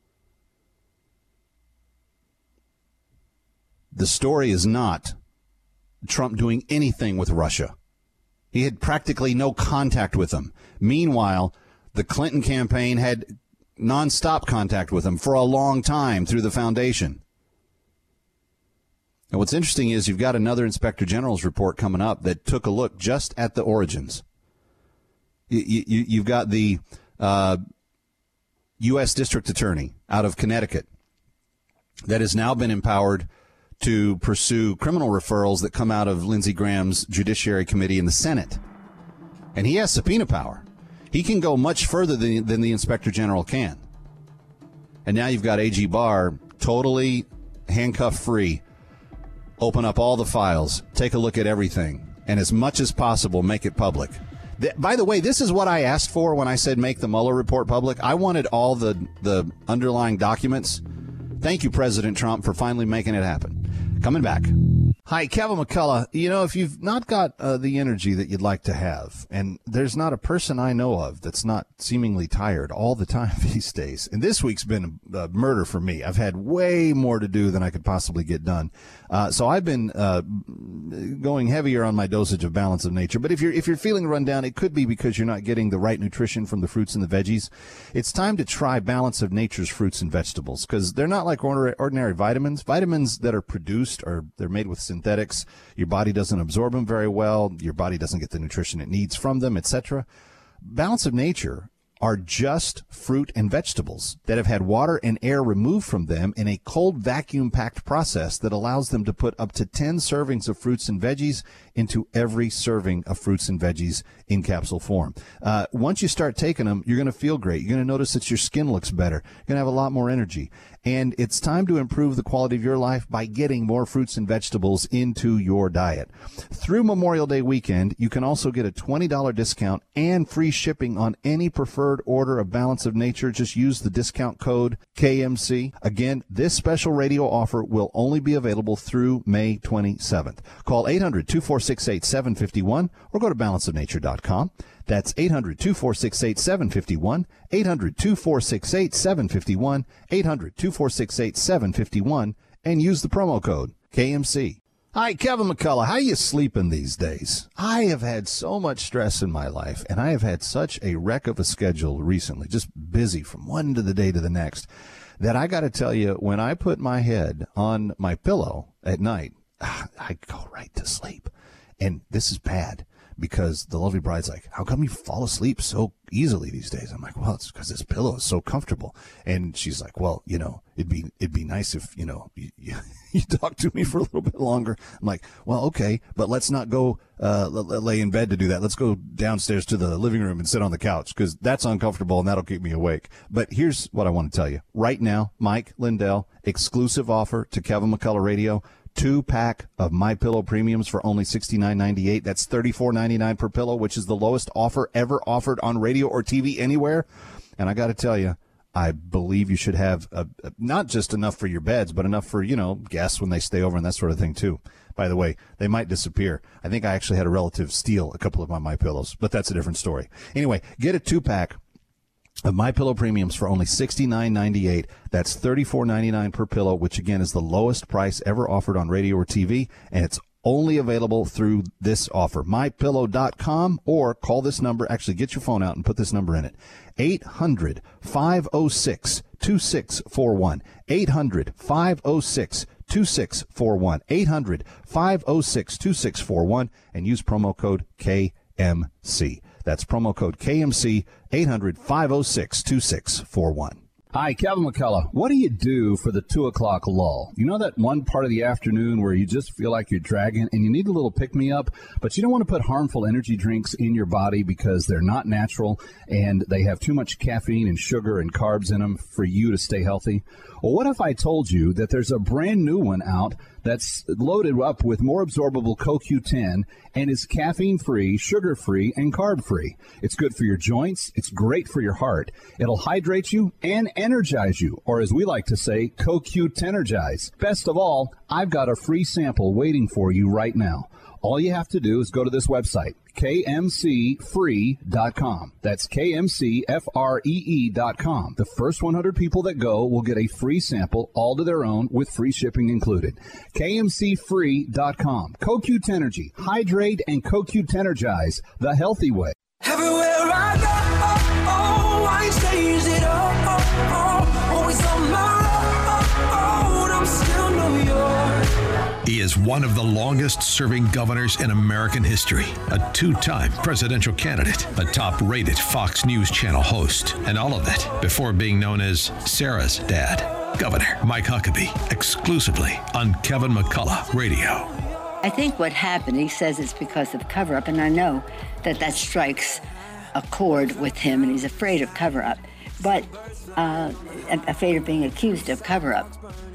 The story is not Trump doing anything with Russia. He had practically no contact with them. Meanwhile, the Clinton campaign had nonstop contact with them for a long time through the foundation. And what's interesting is you've got another Inspector General's report coming up that took a look just at the origins. You, you, you've got the uh, U S District Attorney out of Connecticut that has now been empowered to pursue criminal referrals that come out of Lindsey Graham's Judiciary Committee in the Senate. And he has subpoena power. He can go much further than, than the Inspector General can. And now you've got A G Barr totally handcuff-free. Open up all the files, take a look at everything, and as much as possible, make it public. Th- by the way, this is what I asked for when I said make the Mueller report public. I wanted all the, the underlying documents. Thank you, President Trump, for finally making it happen. Coming back. Hi, Kevin McCullough. You know, if you've not got uh, the energy that you'd like to have, and there's not a person I know of that's not seemingly tired all the time these days, and this week's been a, a murder for me. I've had way more to do than I could possibly get done. Uh, so I've been uh, going heavier on my dosage of Balance of Nature. But if you're if you're feeling run down, it could be because you're not getting the right nutrition from the fruits and the veggies. It's time to try Balance of Nature's fruits and vegetables, because they're not like ordinary, ordinary vitamins. Vitamins that are produced are they're made with synthetics. Your body doesn't absorb them very well. Your body doesn't get the nutrition it needs from them, et cetera. Balance of Nature are just fruit and vegetables that have had water and air removed from them in a cold vacuum-packed process that allows them to put up to ten servings of fruits and veggies into every serving of fruits and veggies in capsule form. Uh, once you start taking them, you're going to feel great. You're going to notice that your skin looks better. You're going to have a lot more energy. And it's time to improve the quality of your life by getting more fruits and vegetables into your diet. Through Memorial Day weekend, you can also get a twenty dollars discount and free shipping on any preferred order of Balance of Nature. Just use the discount code K M C. Again, this special radio offer will only be available through May twenty-seventh. Call eight hundred, two four six, eight seven five one or go to balance of nature dot com. That's eight hundred, two four six, eight seven five one, eight hundred, two four six, eight seven five one, eight hundred, two four six, eight seven five one, and use the promo code K M C. Hi, Kevin McCullough. How you sleeping these days? I have had so much stress in my life, and I have had such a wreck of a schedule recently, just busy from one to the day to the next, that I got to tell you, when I put my head on my pillow at night, I go right to sleep. And this is bad, because the lovely bride's like, how come you fall asleep so easily these days? I'm like, well, it's because this pillow is so comfortable. And she's like, well, you know, it'd be it'd be nice if, you know, you, you, you talk to me for a little bit longer. I'm like, well, okay, but let's not go uh, lay in bed to do that. Let's go downstairs to the living room and sit on the couch, because that's uncomfortable and that'll keep me awake. But here's what I want to tell you. Right now, Mike Lindell, exclusive offer to Kevin McCullough Radio. Two-pack of MyPillow Premiums for only sixty-nine ninety-eight. That's thirty-four ninety-nine per pillow, which is the lowest offer ever offered on radio or T V anywhere. And I got to tell you, I believe you should have a, a, not just enough for your beds, but enough for, you know, guests when they stay over and that sort of thing, too. By the way, they might disappear. I think I actually had a relative steal a couple of my MyPillows, but that's a different story. Anyway, get a two-pack of MyPillow Premiums for only sixty-nine ninety-eight. That's thirty-four ninety-nine per pillow, which again is the lowest price ever offered on radio or T V, and it's only available through this offer. my pillow dot com, or call this number. Actually, get your phone out and put this number in it. eight hundred, five oh six, two six four one. eight hundred, five oh six, two six four one. eight hundred, five oh six, two six four one, and use promo code K M C. That's promo code K M C, eight hundred, five oh six, two six four one. Hi, Kevin McCullough. What do you do for the two o'clock lull? You know that one part of the afternoon where you just feel like you're dragging and you need a little pick-me-up, but you don't want to put harmful energy drinks in your body because they're not natural and they have too much caffeine and sugar and carbs in them for you to stay healthy? Well, what if I told you that there's a brand new one out that's loaded up with more absorbable C O Q ten and is caffeine-free, sugar-free, and carb-free? It's good for your joints. It's great for your heart. It'll hydrate you and energize you, or as we like to say, C O Q ten-ergize. Best of all, I've got a free sample waiting for you right now. All you have to do is go to this website, K M C free dot com. That's K M C free dot com. The first one hundred people that go will get a free sample, all to their own, with free shipping included. K M C free dot com. C O Q ten Energy. Hydrate and C O Q ten-ergize the healthy way. Everywhere I go, oh, oh, I change it all, oh, oh, always on my road, I'm still New York. He is one of the longest-serving governors in American history, a two-time presidential candidate, a top-rated Fox News Channel host, and all of it before being known as Sarah's dad, Governor Mike Huckabee, exclusively on Kevin McCullough Radio. I think what happened, he says it's because of cover-up, and I know that that strikes a chord with him, and he's afraid of cover-up, but uh, afraid of being accused of cover-up.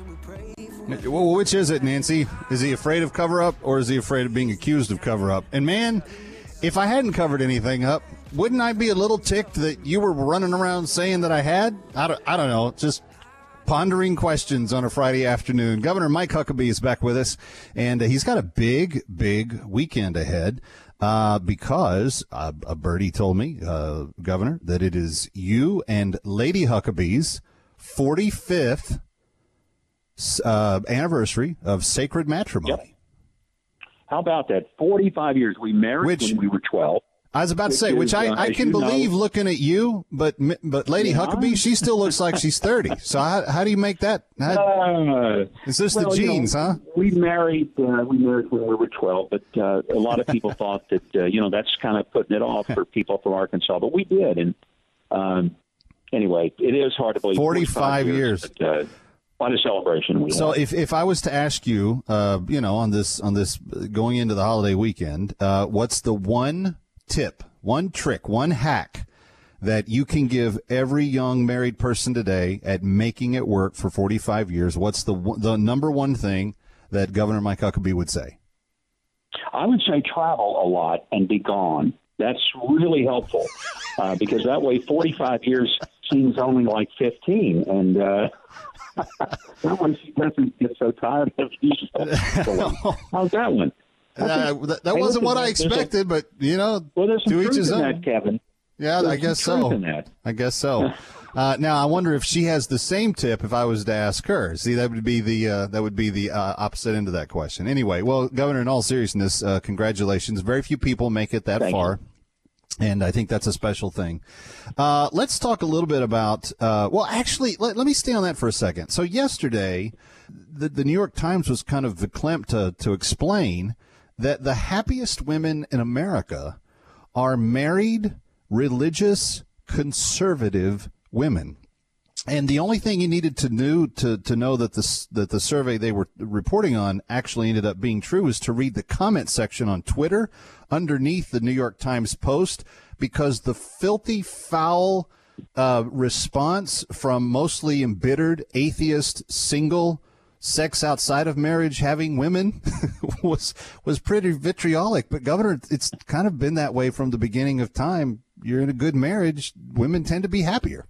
Well, which is it, Nancy? Is he afraid of cover-up, or is he afraid of being accused of cover-up? And, man, if I hadn't covered anything up, wouldn't I be a little ticked that you were running around saying that I had? I don't, I don't know. Just pondering questions on a Friday afternoon. Governor Mike Huckabee is back with us, and uh, he's got a big, big weekend ahead uh, because uh, a birdie told me, uh, Governor, that it is you and Lady Huckabee's forty-fifth Uh, anniversary of sacred matrimony. Yep. How about that? forty-five years. We married which, when we were twelve. I was about to say, which is, I, uh, I can believe know. looking at you, but but Lady yeah. Huckabee, she still looks like she's thirty. So how, how do you make that? How, uh, is this well, the genes, you know, huh? We married uh, we married when we were twelve, but uh, a lot of people thought that, uh, you know, that's kind of putting it off for people from Arkansas. But we did. And um, anyway, it is hard to believe. forty-five years. But, uh, What a celebration we So have. if, if I was to ask you, uh, you know, on this on this going into the holiday weekend, uh, what's the one tip, one trick, one hack that you can give every young married person today at making it work for forty-five years? What's the the number one thing that Governor Mike Huckabee would say? I would say travel a lot and be gone. That's really helpful uh, because that way forty-five years seems only like fifteen, and uh, that one she doesn't get so tired of you. How's that one? Uh, that that hey, wasn't what I expected, a, but you know, well, there's some to truth each his in own. that, Kevin. Yeah, there's I guess so. In that. I guess so. Uh, now I wonder if she has the same tip. If I was to ask her, see, that would be the uh, that would be the uh, opposite end of that question. Anyway, well, Governor, in all seriousness, uh, congratulations. Very few people make it that Thank far. You. And I think that's a special thing. Uh, let's talk a little bit about, uh, well, actually, let, let me stay on that for a second. So yesterday, the, the New York Times was kind of verklempt to, to explain that the happiest women in America are married, religious, conservative women. And the only thing you needed to know to, to know that the, that the survey they were reporting on actually ended up being true is to read the comment section on Twitter underneath the New York Times post, because the filthy, foul uh, response from mostly embittered, atheist, single, sex outside of marriage having women was was pretty vitriolic. But, Governor, it's kind of been that way from the beginning of time. You're in a good marriage, women tend to be happier.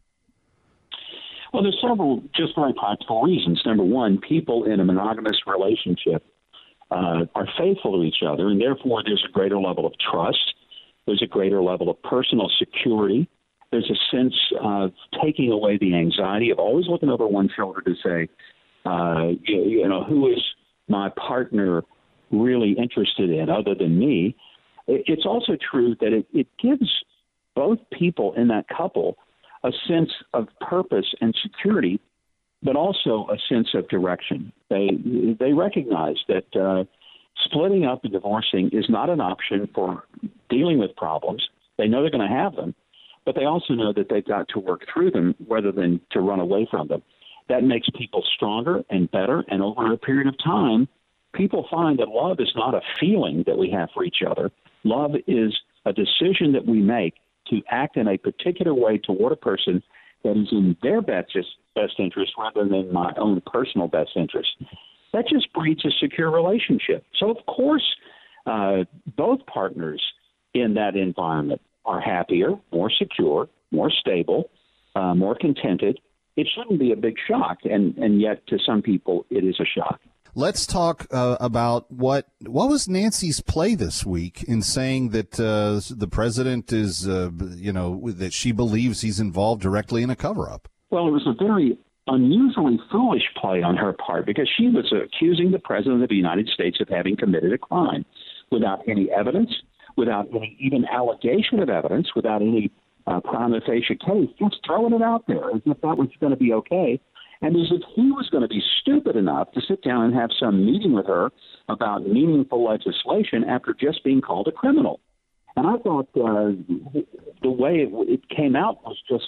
Well, there's several just very practical reasons. Number one, people in a monogamous relationship uh, are faithful to each other, and therefore there's a greater level of trust. There's a greater level of personal security. There's a sense of taking away the anxiety of always looking over one's shoulder to say, uh, you, you know, who is my partner really interested in other than me? It's also true that it, it gives both people in that couple a sense of purpose and security, but also a sense of direction. They they recognize that uh, splitting up and divorcing is not an option for dealing with problems. They know they're going to have them, but they also know that they've got to work through them rather than to run away from them. That makes people stronger and better, and over a period of time, people find that love is not a feeling that we have for each other. Love is a decision that we make to act in a particular way toward a person that is in their best, best interest rather than my own personal best interest. That just breeds a secure relationship. So, of course, uh, both partners in that environment are happier, more secure, more stable, uh, more contented. It shouldn't be a big shock, and, and yet to some people it is a shock. Let's talk uh, about what what was Nancy's play this week in saying that uh, the president is, uh, you know, that she believes he's involved directly in a cover-up. Well, it was a very unusually foolish play on her part because she was accusing the president of the United States of having committed a crime without any evidence, without any even allegation of evidence, without any uh, prima facie case, just throwing it out there as if that was going to be okay. And as if he was going to be stupid enough to sit down and have some meeting with her about meaningful legislation after just being called a criminal. And I thought uh, the way it, it came out was just,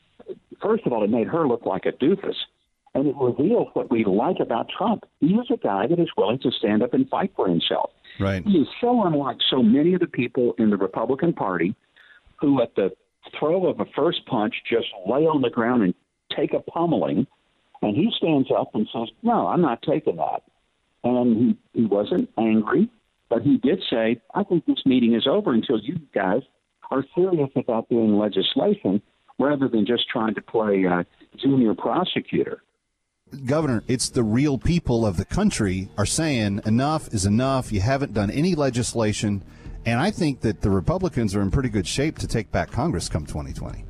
first of all, it made her look like a doofus. And it reveals what we like about Trump. He is a guy that is willing to stand up and fight for himself. Right. He is so unlike so many of the people in the Republican Party who at the throw of a first punch just lay on the ground and take a pummeling. And he stands up and says, no, I'm not taking that. And he, he wasn't angry, but he did say, I think this meeting is over until you guys are serious about doing legislation rather than just trying to play uh, junior prosecutor. Governor, it's the real people of the country are saying enough is enough. You haven't done any legislation. And I think that the Republicans are in pretty good shape to take back Congress come twenty twenty.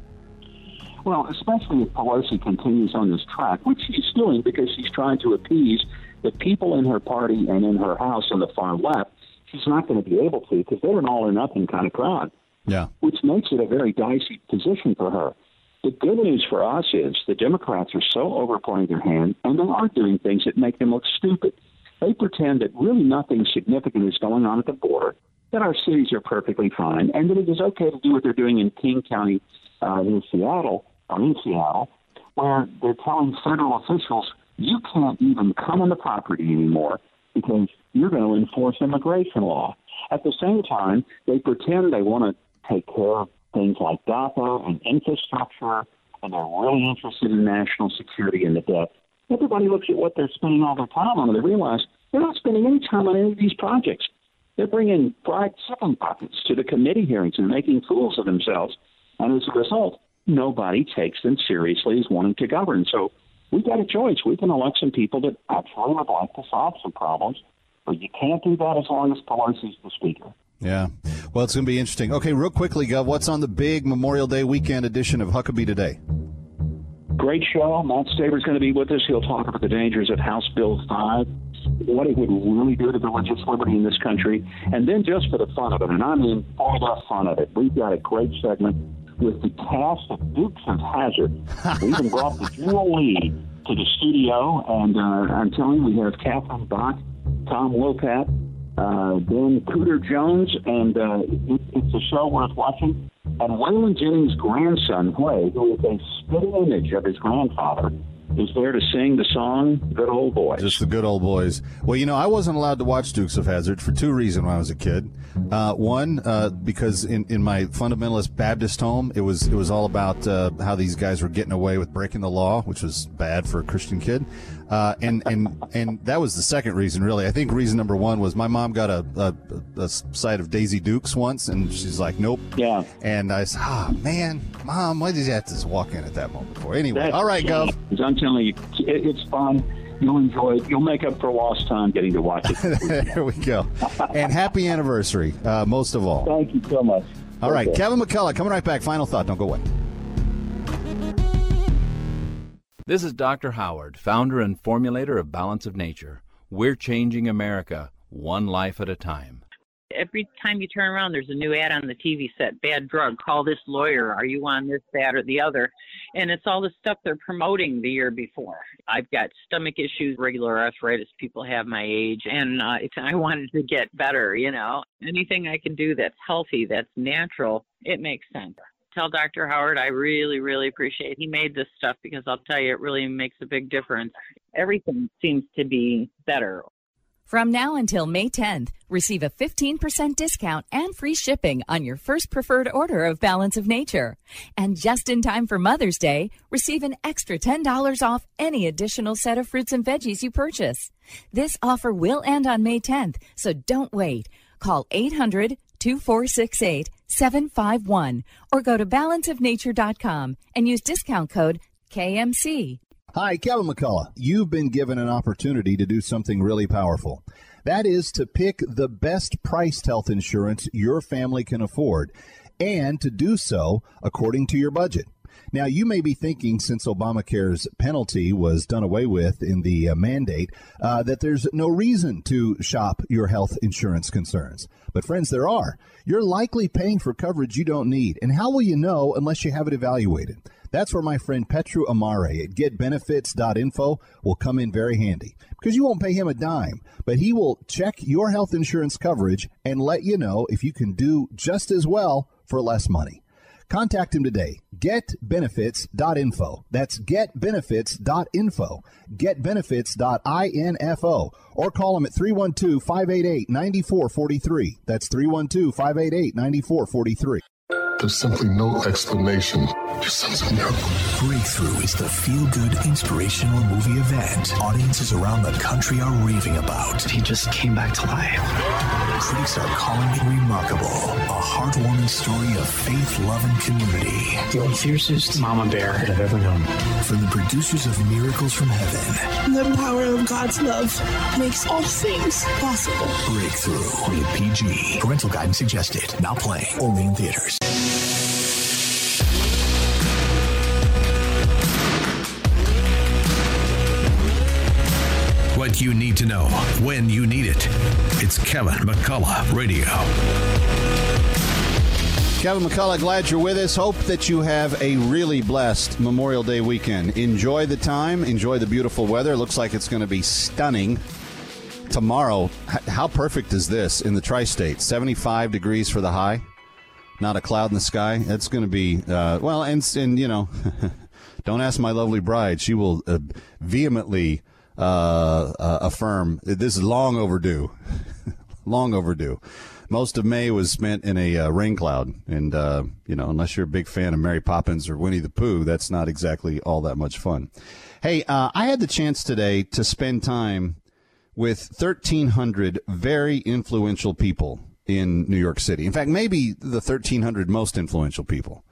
Well, especially if Pelosi continues on this track, which she's doing because she's trying to appease the people in her party and in her house on the far left. She's not going to be able to because they're an all-or-nothing kind of crowd, yeah. which makes it a very dicey position for her. The good news for us is the Democrats are so overplaying their hand, and they are doing things that make them look stupid. They pretend that really nothing significant is going on at the border, that our cities are perfectly fine, and that it is okay to do what they're doing in King County uh, in Seattle, or in Seattle, where they're telling federal officials, you can't even come on the property anymore because you're going to enforce immigration law. At the same time, they pretend they want to take care of things like DAPA and infrastructure, and they're really interested in national security and the debt. Everybody looks at what they're spending all their time on, and they realize they're not spending any time on any of these projects. They're bringing fried chicken buckets to the committee hearings and making fools of themselves, and as a result, nobody takes them seriously as wanting to govern. So we've got a choice. We can elect some people that actually would like to solve some problems, but you can't do that as long as Pelosi's the speaker. Yeah. Well, it's going to be interesting. Okay, real quickly, Gov, what's on the big Memorial Day weekend edition of Huckabee Today? Great show. Matt Staver's going to be with us. He'll talk about the dangers of House Bill five, what it would really do to religious liberty in this country, and then just for the fun of it, and I mean all the fun of it, we've got a great segment with the cast of Dukes of Hazzard. We even brought the Jewel Lee to the studio, and uh, I'm telling you, we have Catherine Bach, Tom Wopat, uh, Ben Cooter Jones, and uh, it, it's a show worth watching. And Waylon Jennings' grandson, Way, who is a spitting image of his grandfather, is there to sing the song Good Old Boys. Just the good old boys. Well, you know, I wasn't allowed to watch Dukes of Hazzard for two reasons when I was a kid. Uh, one, uh, because in, in my fundamentalist Baptist home, it was it was all about uh, how these guys were getting away with breaking the law, which was bad for a Christian kid. Uh, and, and and that was the second reason, really. I think reason number one was my mom got a, a, a sight of Daisy Dukes once, and she's like, nope. Yeah. And I said, oh, man, Mom, why did you have to walk in at that moment for? Anyway, That's all right, Gov. I'm telling you, it, it's fun. You'll enjoy it. You'll make up for lost time getting to watch it. There we go. And happy anniversary, uh, most of all. Thank you so much. All okay. right, Kevin McCullough, coming right back. Final thought. Don't go away. This is Doctor Howard, founder and formulator of Balance of Nature. We're changing America, one life at a time. Every time you turn around, there's a new ad on the T V set. Bad drug. Call this lawyer. Are you on this, that, or the other? And it's all the stuff they're promoting the year before. I've got stomach issues, regular arthritis people have my age, and uh, it's, I wanted to get better, you know. Anything I can do that's healthy, that's natural, it makes sense. tell Doctor Howard I really, really appreciate he made this stuff, because I'll tell you, it really makes a big difference. Everything seems to be better. From now until May tenth, receive a fifteen percent discount and free shipping on your first preferred order of Balance of Nature. And just in time for Mother's Day, receive an extra ten dollars off any additional set of fruits and veggies you purchase. This offer will end on May tenth, so don't wait. Call eight hundred, two four six eight, seven five one or go to balance of nature dot com and use discount code K M C. Hi, Kevin McCullough. You've been given an opportunity to do something really powerful. That is to pick the best priced health insurance your family can afford, and to do so according to your budget. Now, you may be thinking, since Obamacare's penalty was done away with in the uh, mandate, uh, that there's no reason to shop your health insurance concerns. But friends, there are. You're likely paying for coverage you don't need. And how will you know unless you have it evaluated? That's where my friend Petru Amare at get benefits dot info will come in very handy, because you won't pay him a dime, but he will check your health insurance coverage and let you know if you can do just as well for less money. Contact him today. get benefits dot info. That's get benefits dot info. get benefits dot info. Or call him at three one two, five eight eight, nine four four three. That's three one two, five eight eight, nine four four three. There's simply no explanation. Your son's a miracle. Breakthrough is the feel-good, inspirational movie event audiences around the country are raving about. He just came back to life. Critics are calling it remarkable. A heartwarming story of faith, love, and community. The fiercest mama bear that I've ever known. From the producers of Miracles from Heaven. The power of God's love makes all things possible. Breakthrough. Rated P G. Parental guidance suggested. Now playing. Only in theaters. What you need to know when you need it. It's Kevin McCullough Radio. Kevin McCullough, glad you're with us. Hope that you have a really blessed Memorial Day weekend. Enjoy the time. Enjoy the beautiful weather. Looks like it's going to be stunning tomorrow. How perfect is this in the tri-state? seventy-five degrees for the high. Not a cloud in the sky. It's going to be, uh, well, and, and you know, don't ask my lovely bride. She will uh, vehemently uh, uh, affirm this is long overdue. long overdue. Most of May was spent in a uh, rain cloud. And, uh, you know, unless you're a big fan of Mary Poppins or Winnie the Pooh, that's not exactly all that much fun. Hey, uh, I had the chance today to spend time with thirteen hundred very influential people in New York City. In fact, maybe the thirteen hundred most influential people.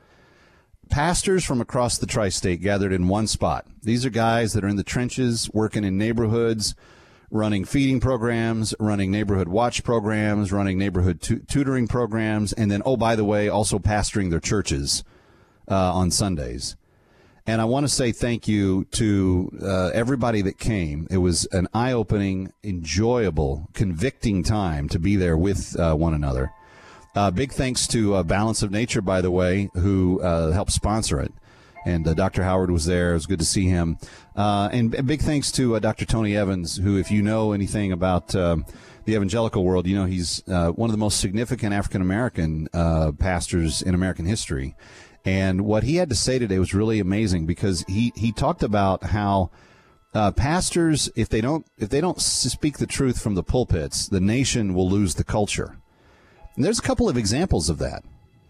Pastors from across the tri-state gathered in one spot. These are guys that are in the trenches, working in neighborhoods, running feeding programs, running neighborhood watch programs, running neighborhood tu- tutoring programs, and then, oh, by the way, also pastoring their churches uh, on Sundays. And I want to say thank you to uh, everybody that came. It was an eye-opening, enjoyable, convicting time to be there with uh, one another. Uh, big thanks to uh, Balance of Nature, by the way, who uh, helped sponsor it. And uh, Doctor Howard was there. It was good to see him. Uh, and, and big thanks to uh, Doctor Tony Evans, who, if you know anything about uh, the evangelical world, you know he's uh, one of the most significant African-American uh, pastors in American history. And what he had to say today was really amazing, because he, he talked about how uh, pastors, if they don't if they don't speak the truth from the pulpits, the nation will lose the culture. And there's a couple of examples of that.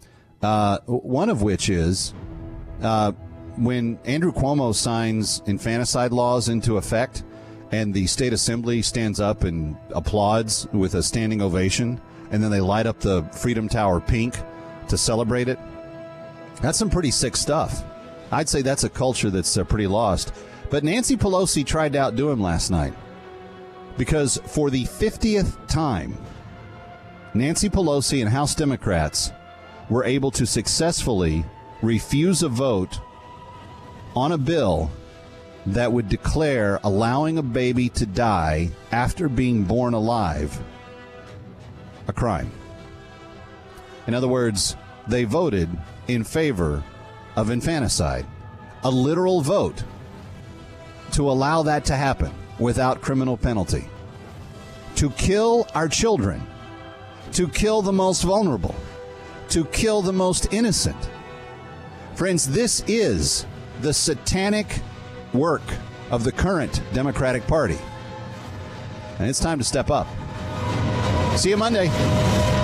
Uh, one of which is uh, when Andrew Cuomo signs infanticide laws into effect, and the state assembly stands up and applauds with a standing ovation, and then they light up the Freedom Tower pink to celebrate it. That's some pretty sick stuff. I'd say that's a culture that's uh, pretty lost. But Nancy Pelosi tried to outdo him last night, because for the fiftieth time, Nancy Pelosi and House Democrats were able to successfully refuse a vote on a bill that would declare allowing a baby to die after being born alive a crime. In other words, they voted in favor of infanticide, a literal vote to allow that to happen without criminal penalty, to kill our children, to kill the most vulnerable, to kill the most innocent, Friends, this is the satanic work of the current Democratic Party. And it's time to step up. See you Monday.